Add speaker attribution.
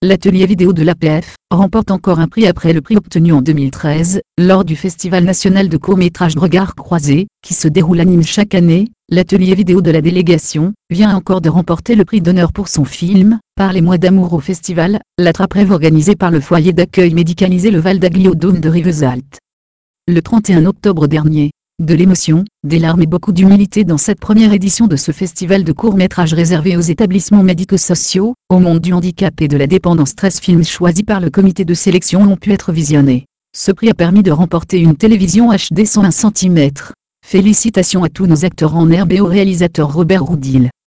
Speaker 1: l'atelier vidéo de l'APF remporte encore un prix après le prix obtenu en 2013, lors du Festival national de court-métrage Regards croisés, qui se déroule à Nîmes chaque année. L'atelier vidéo de la délégation vient encore de remporter le prix d'honneur pour son film « Par les mois d'amour » au festival, l'attrape-rêve organisé par le foyer d'accueil médicalisé Le Val d'Agly au Dôme de Rivesaltes. Le 31 octobre dernier, de l'émotion, des larmes et beaucoup d'humilité dans cette première édition de ce festival de court-métrage réservé aux établissements médico-sociaux, au monde du handicap et de la dépendance. 13 films choisis par le comité de sélection ont pu être visionnés. Ce prix a permis de remporter une télévision HD 101 cm. Félicitations à tous nos acteurs en herbe et au réalisateur Robert Roudil.